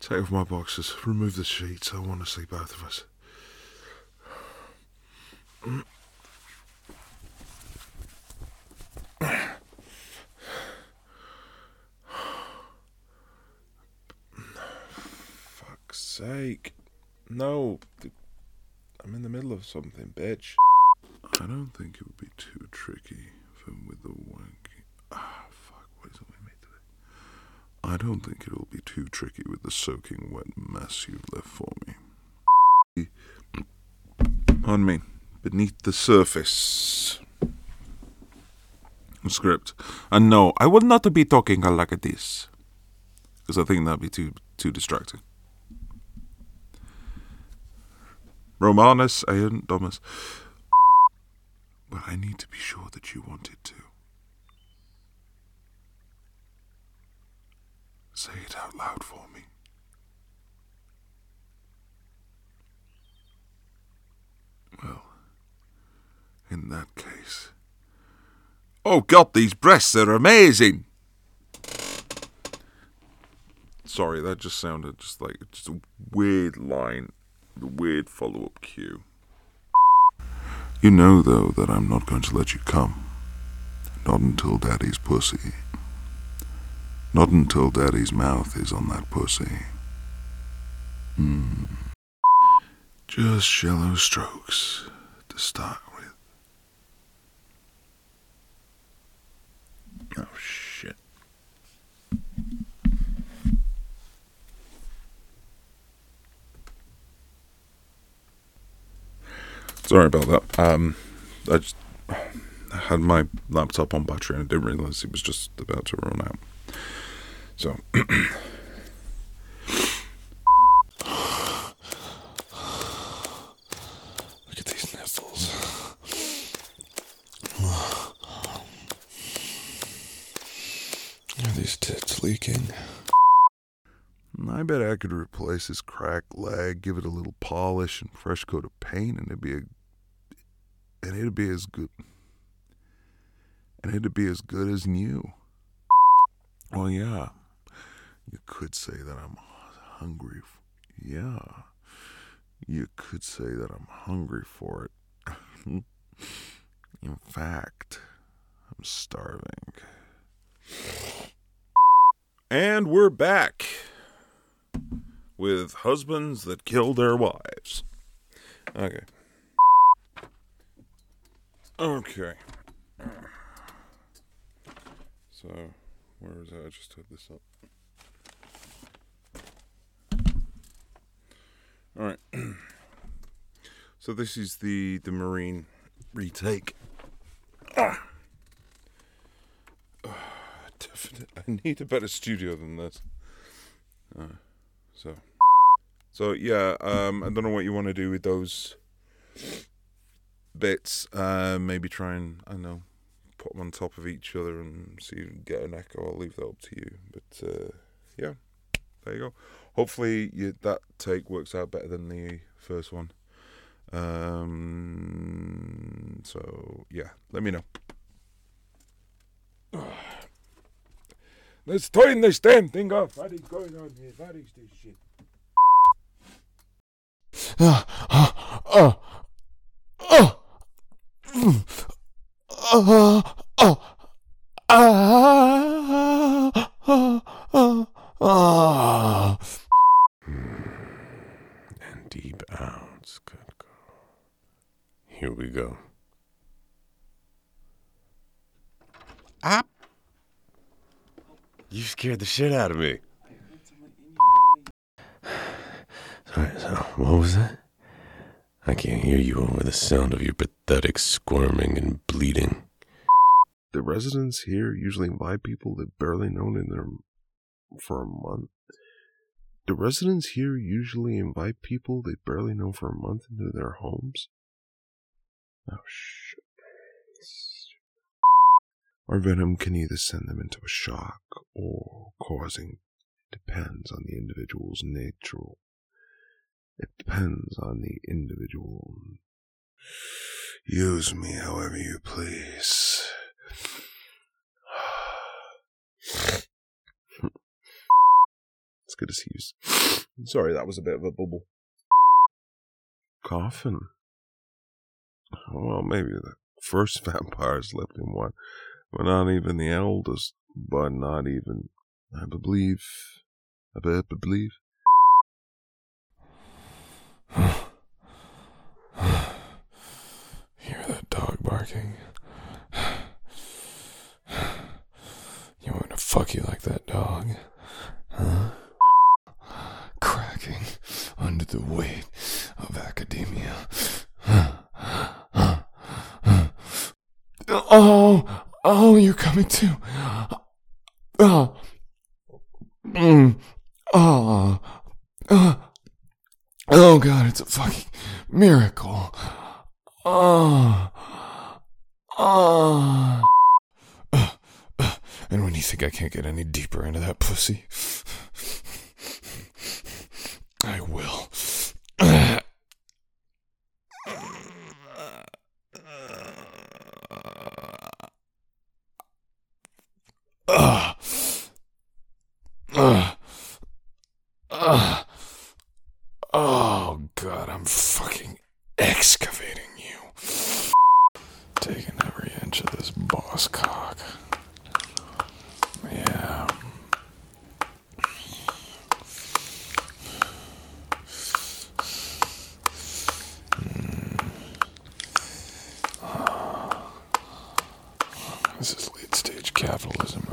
Take off my boxes. Remove the sheets. I want to see both of us. Fuck's sake. No. I'm in the middle of something, bitch. I don't think it would be too tricky with the wanky. Fuck. What is it with me today? I don't think it'll be too tricky with the soaking wet mess you've left for me. On me, beneath the surface. Script. And no, I would not be talking like this, because I think that'd be too distracting. Romanus and Domus. But I need to be sure that you want it to. Say it out loud for me. Well, in that case... Oh God, these breasts are amazing! Sorry, that just sounded just a weird line, a weird follow-up cue. You know, though, that I'm not going to let you come. Not until Daddy's pussy. Not until Daddy's mouth is on that pussy. Just shallow strokes to start with. Oh, shit. Sorry about that. I just had my laptop on battery and I didn't realise it was just about to run out. So... Look at these nipples. Are these tits leaking? I bet I could replace this cracked leg, give it a little polish and fresh coat of paint, and it'd be as good. And it'd be as good as new. Well, yeah. You could say that I'm hungry. Yeah. You could say that I'm hungry for it. In fact, I'm starving. And we're back with husbands that kill their wives. Okay. So, where is that? I just took this up. Alright. So this is the Marine retake. I need a better studio than this. So yeah, I don't know what you want to do with those bits. Maybe try and, I don't know, put them on top of each other and see if you can get an echo. I'll leave that up to you. But yeah, there you go. Hopefully that take works out better than the first one. So yeah, let me know. Let's turn this damn thing off. What is going on here? What is this shit? And deep out. Good God. Here we go. Ah! You scared the shit out of me. Sorry, so what was that? I can't hear you over the sound of your pathetic squirming and bleeding. The residents here usually invite people they've barely known for a month. The residents here usually invite people they barely know for a month into their homes. Oh, shit. Our venom can either send them into a shock or causing. It depends on the individual's nature. It depends on the individual. Use me however you please. Let's good as he is. Sorry, that was a bit of a bubble. Coffin. Well, maybe the first vampires lived in one, but not even the eldest, but not even, I believe. Hear that dog barking? You want me to fuck you like that dog? Huh? Cracking under the weight of academia. Oh, you're coming too. Oh, oh God, it's a fucking miracle. And when you think I can't get any deeper into that pussy, I will. Oh God, I'm fucking excavating you. Taking every inch of this boss cock. Yeah. This is late stage capitalism